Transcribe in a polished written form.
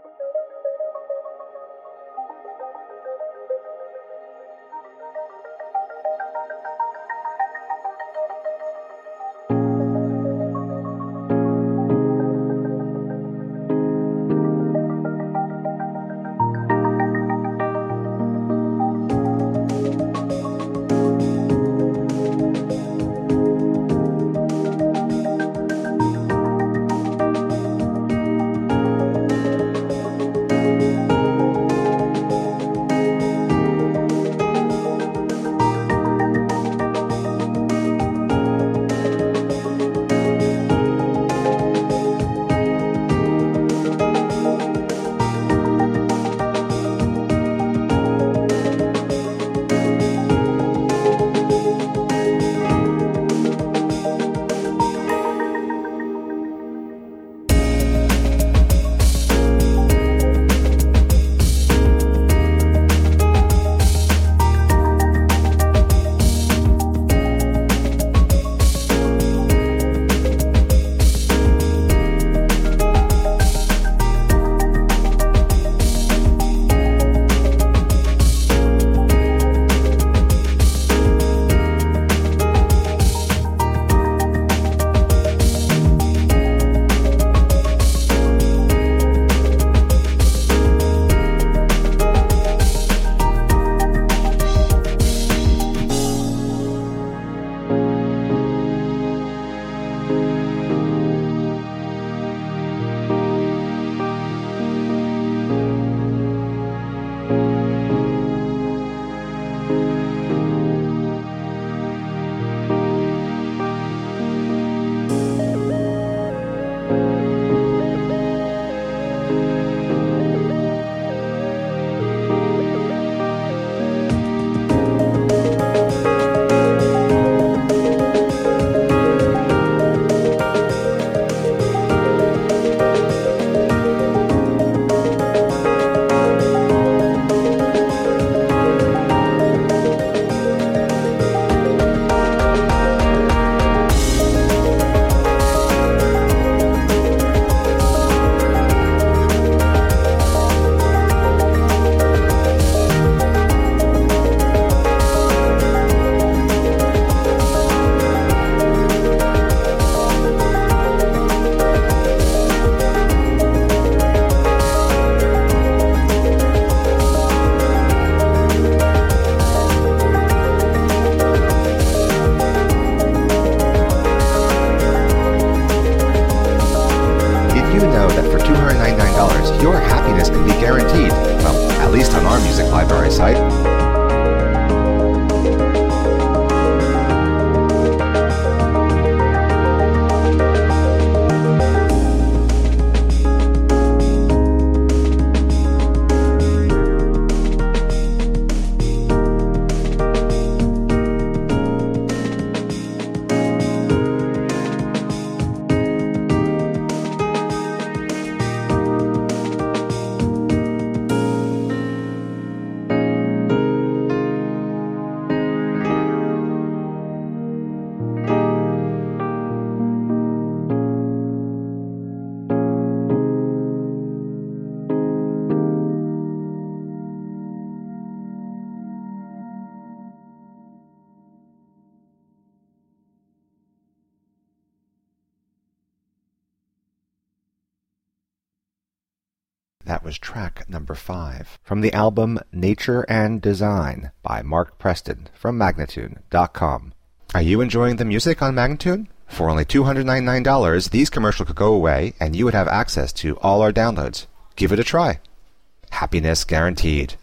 That was track number 5 from the album Nature and Design by Mark Preston from Magnatune.com. Are you enjoying the music on Magnatune? For only $299, these commercials could go away and you would have access to all our downloads. Give it a try. Happiness guaranteed.